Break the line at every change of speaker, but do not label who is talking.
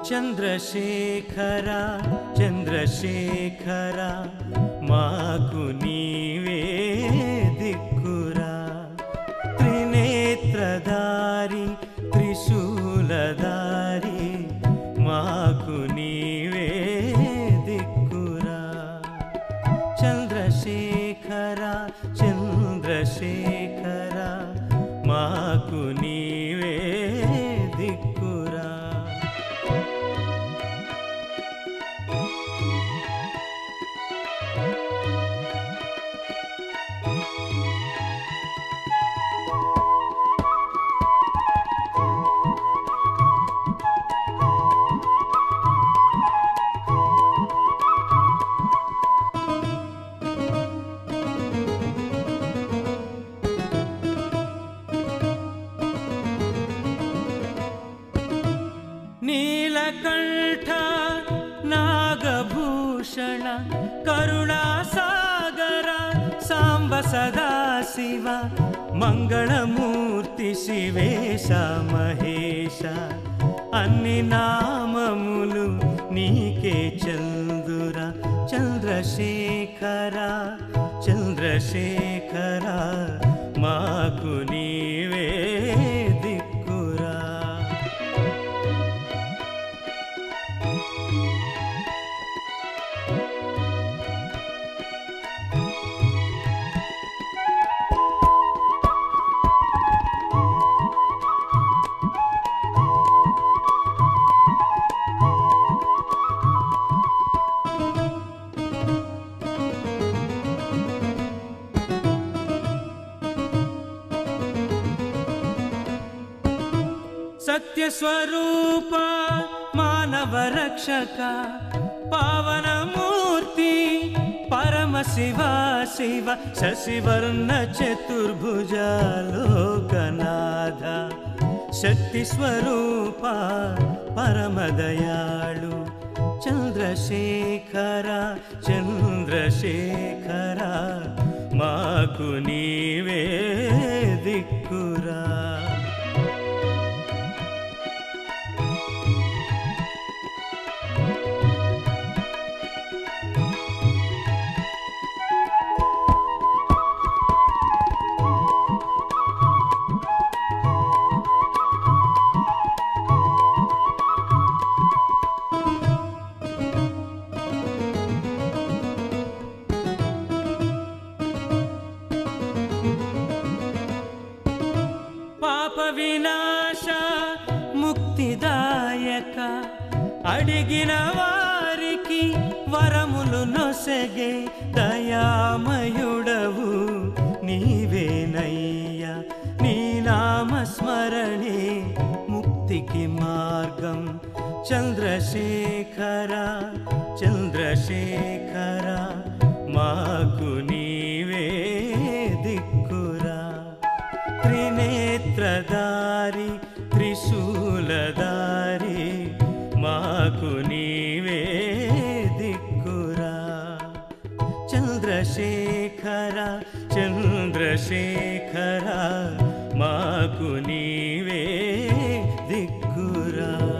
చంద్రశేఖర చంద్రశేఖర మాకు నీవే దిక్కురా త్రినేత్రధారి త్రిశూలధారి మాకు నీవే దిక్కురా చంద్రశేఖర చంద్రశేఖర మాకు నీవే దిక్కురా నీలకంఠ నాగభూషణ కరుణాసాగర సాంబ సదాశివ మంగళమూర్తి శివేశ మహేశ అన్ని నామములు నీకే చందుర చంద్రశేఖర చంద్రశేఖర మాకు నీవే దిక్కురా సత్యస్వరూప మానవ రక్షక పావనమూర్తి పరమ శివ శివ శశివర్ణ చతుర్భుజ లోకనాథ శక్తి స్వరూప పరమ దయాళు చంద్రశేఖర చంద్రశేఖర మాకు నీవే దిక్కురా పాప వినాశ ముక్తిదాయక అడిగిన వారికి వరములు నొసగే దయామయుడవు నీవేనయ్యా నీ నామస్మరణే ముక్తికి మార్గం చంద్రశేఖర చంద్రశేఖర మాకు నీవే దిక్కురా త్రినేత్రధారి త్రిశూలధారి మాకు నీవే దిక్కురా చంద్రశేఖర చంద్రశేఖర మాకు నీవే దిక్కురా